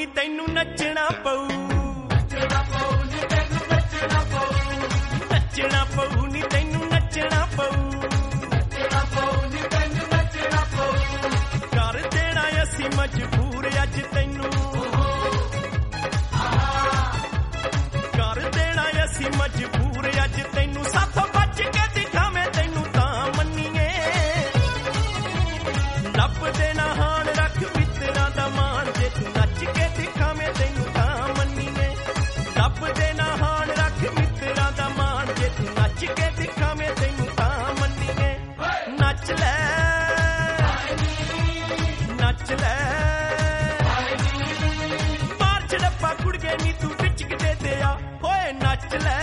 ਤੈਨੂੰ ਨੱਚਣਾ ਪਊ ਨੱਚਣਾ ਪਊ ਨੀ ਤੈਨੂੰ ਨੱਚਣਾ ਪਊ ਨੱਚਣਾ ਪਊ ਨੀ ਤੈਨੂੰ ਨੱਚਣਾ ਪਊ ਨੱਚਣਾ ਪਊ ਨੀ ਤੈਨੂੰ ਨੱਚਣਾ ਪਊ ਕਰ ਦੇਣਾ ਅਸੀਂ ਮਜਬੂਰ ਅੱਜ ਤੈਨੂੰ ਕਰ ਦੇਣਾ ਅਸੀਂ ਮਜਬੂਰ ਅੱਜ ਤੈਨੂੰ ਸਾਥੋਂ ਬਚ ਕੇ ਦਿਖਾਵੇਂ ਤੈਨੂੰ ਤਾਂ ਮੰਨੀਏ ਲੱਭ ਦੇਣਾ ਹਾਣ ਰੱਖ ਮਿੱਤਰਾਂ ਦਾ ਮਾਣ ਜੇ ਤੂੰ ਨੱਚ ਕੇ ਦਿਖਾਵੇਂ ਤੈਨੂੰ ਤਾਂ ਮੰਨੀਏ ਲੱਭ ਦੇਣਾ ਹਾਣ ਰੱਖ ਮਿੱਤਰਾਂ ਦਾ ਮਾਣ ਜੇ ਤੂੰ ਨੱਚ ਕੇ ਦਿਖਾਵੇਂ ਤੈਨੂੰ ਤਾਂ ਮੰਨੀਏ ਨੱਚ ਲੈ ਨੱਚ ਲੈ ਮਾਰ ਛੜੱਪਾ ਕੁੜਗੇ ਨੀ ਤੂੰ ਵਿੱਚ ਕਿਤੇ ਤੇ ਆ ਹੋਏ ਨੱਚ ਲੈ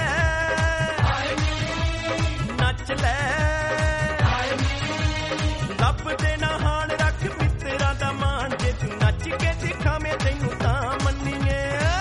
ਨੱਚ ਲੈ ਲੱਭ ਦੇਣਾ ਹਾਣ ਰੱਖ ਮਿੱਤਰਾਂ ਦਾ ਮਾਣ ਜੇ ਤੂੰ ਨੱਚ ਕੇ ਦਿਖਾਵੇਂ ਤੈਨੂੰ ਤਾਂ ਮੰਨੀਏ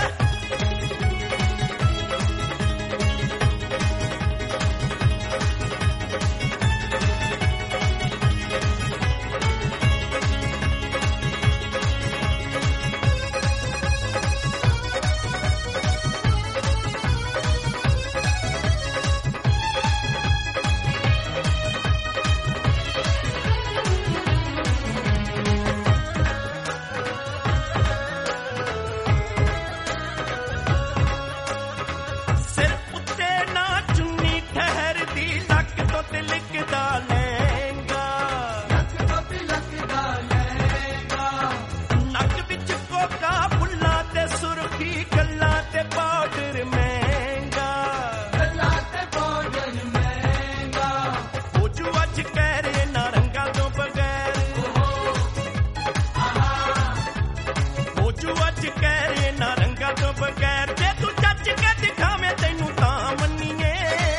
ਸਿਰ ਉੱਤੇ ਨਾ ਚੁੰਨੀ ਠਹਿਰਦੀ ਲੱਕ ਤੋਂ ਤਿਲਕਦਾ ਲਹਿੰਗਾ ਲੱਕ ਤੋਂ ਤਿਲਕਦਾ ਲਹਿੰਗਾ ਨੱਕ ਵਿੱਚ ਕੋਕਾ ਫੁੱਲਾਂ ਤੇ ਸੁਰਖੀ ਗੱਲਾਂ ਤੇ ਪਾਊਡਰ ਮਹਿੰਗਾ ਗੱਲਾਂ ਤੇ ਪਾਊਡਰ ਮਹਿੰਗਾ ਉਹ ਜੋ ਅੱਜ ਕਹਿ ਰਹੇ ਨਾ ਰੰਗਾਂ ਤੋਂ ਬਗੈਰ ਉਹ ਜੋ ਅੱਜ ਕਹਿ ਰਹੇ ਨਾ ਰੰਗਾਂ ਤੋਂ ਬਗੈਰ ਜੇ ਤੂੰ ਚੱਜ ਕੇ ਦਿਖਾਵੇਂ ਤੈਨੂੰ ਤਾਂ ਮੰਨੀਏ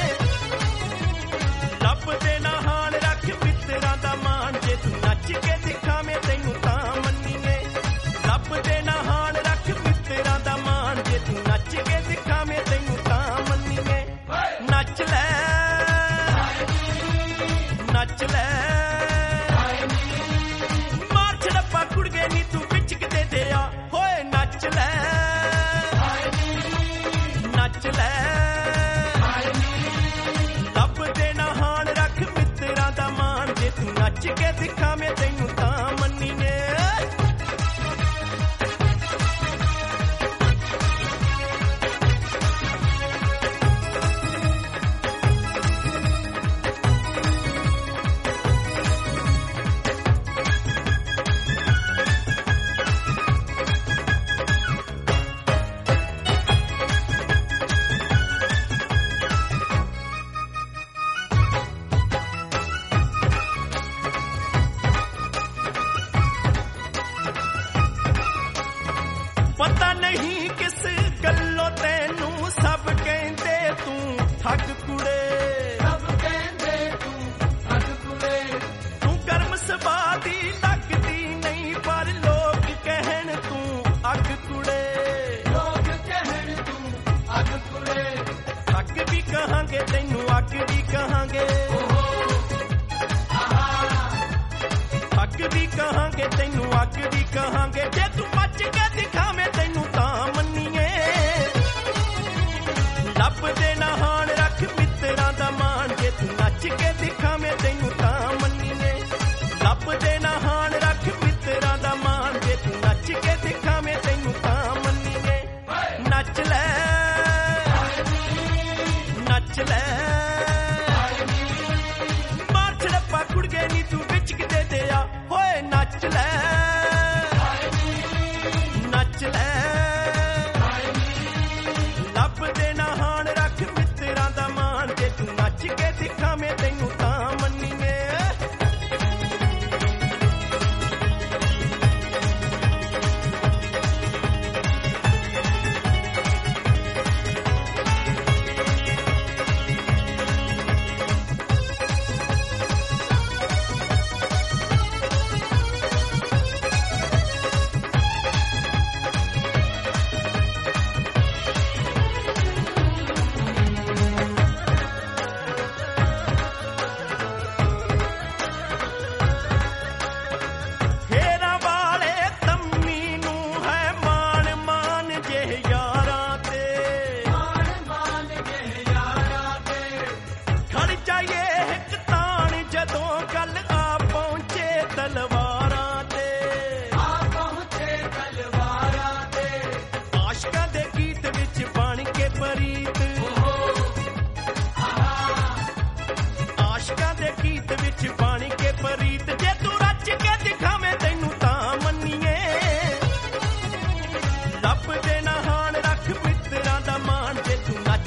ਲੱਭ ਦੇਣਾ ਹਾਣ ਰੱਖ ਮਿੱਤਰਾਂ ਦਾ ਮਾਣ ਜੇ ਤੂੰ ਨੱਚ ਕੇ ਦਿਖਾਵੇਂ ਤੈਨੂੰ ਤਾਂ ਮੰਨੀਏ ਲੱਭ ਦੇਣਾ ਹਾਣ ਰੱਖ ਮਿੱਤਰਾਂ ਦਾ ਮਾਣ ਜੇ ਤੂੰ ਨੱਚ ਕੇ ਦਿਖਾਵੇਂ ਤੈਨੂੰ ਤਾਂ ਮੰਨੀਏ ਨੱਚ ਲੈ ਨੱਚ ਲੈ ਮਾਰ ਛੜੱਪਾ ਕੁੜਗੇ ਨੀ ਤੂੰ ਵਿੱਚ ਕਿਤੇ ਤੇ ਆ ਹੋਏ ਨੱਚ ਲੈ ਨੱਚ ਲੈ ਲੱਭ ਦੇਣਾ ਹਾਣ ਰੱਖ ਮਿੱਤਰਾਂ ਦਾ ਮਾਣ ਜੇ ਤੂੰ ਨੱਚ ਕੇ ਦਿਖਾਵੇਂ ਤੈਨੂੰ ਤਾਂ ਮੰਨੀਏ ਪਤਾ ਨਹੀਂ ਕਿਸ ਗੱਲੋਂ ਤੈਨੂੰ ਸਭ ਕਹਿੰਦੇ ਤੂੰ ਠੱਗ ਕੁੜੇ ਸਭ ਕਹਿੰਦੇ ਤੂੰ ਠੱਗ ਕੁੜੇ ਤੂੰ ਗਰਮ ਸੁਭਾਅ ਦੀ ਲੱਗਦੀ ਨਹੀਂ ਪਰ ਲੋਕ ਕਹਿਣ ਤੂੰ ਅੱਗ ਕੁੜੇ ਲੋਕ ਕਹਿਣ ਤੂੰ ਅੱਗ ਕੁੜੇ ਅੱਗ ਵੀ ਕਹਾਂਗੇ ਤੈਨੂੰ ਅੱਗ ਵੀ ਕਹਾਂਗੇ ਅੱਗ ਵੀ ਕਹਾਂਗੇ ਤੈਨੂੰ ਅੱਗ ਵੀ ਕਹਾਂਗੇ ਜੇ ਤੂੰ ਮੱਚ ਕੇ ਦਿਖਾਵੇਂ ਤੈਨੂੰ ਤਾਂ ਮੰਨੀਏ ਲੱਭ ਦੇਣਾ ਹਾਣ ਰੱਖ ਮਿੱਤਰਾਂ ਦਾ ਮਾਣ ਜੇ ਤੂੰ ਨੱਚ ਕੇ ਦਿਖਾਵੇਂ ਤੈਨੂੰ ਤਾਂ ਮੰਨੀਏ ਲੱਭ ਦੇਣਾ ਹਾਣ ਰੱਖ ਮਿੱਤਰਾਂ ਦਾ ਮਾਣ ਜੇ ਤੂੰ ਨੱਚ ਕੇ ਦਿਖਾਵੇਂ ਤੈਨੂੰ ਤਾਂ ਮੰਨੀਏ ਨੱਚ ਲੈ ਨੱਚ ਲੈ ਮਾਰ ਛੜੱਪਾ ਕੁੜਗੇ ਨੀ ਤੂੰ ਵਿੱਚ ਕਿਤੇ ਤੇ ਆ ਹੋਏ ਨੱਚ ਲੈ ਨੱਚ ਲੈ ਲੱਭ ਦੇਣਾ ਹਾਣ ਰੱਖ ਮਿੱਤਰਾਂ ਦਾ ਮਾਣ ਜੇ ਤੂੰ ਨੱਚ ਕੇ ਦਿਖਾਵੇਂ ਤੈਨੂੰ ਤਾਂ ਮੰਨੀਏ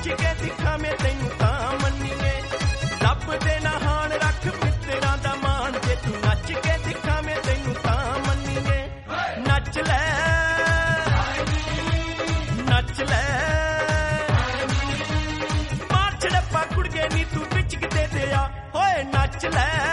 ਕੇ ਦਿਖਾਵੇਂ ਤੈਨੂੰ ਤਾਂ ਮੰਨੀਏ ਲੱਭ ਦੇ ਨਾ ਹਾਣ ਰੱਖ ਮਿੱਤਰਾਂ ਦਾ ਮਾਣ ਜੇ ਤੂੰ ਨੱਚ ਕੇ ਦਿਖਾਵੇਂ ਤੈਨੂੰ ਤਾਂ ਮੰਨੀਏ ਨੱਚ ਲੈ ਨੱਚ ਲੈ ਮਾਰ ਛੜੱਪਾ ਕੁੜਗੇ ਨੀ ਤੂੰ ਵਿੱਚ ਕਿਤੇ ਤੇ ਆ ਹੋਏ ਨੱਚ ਲੈ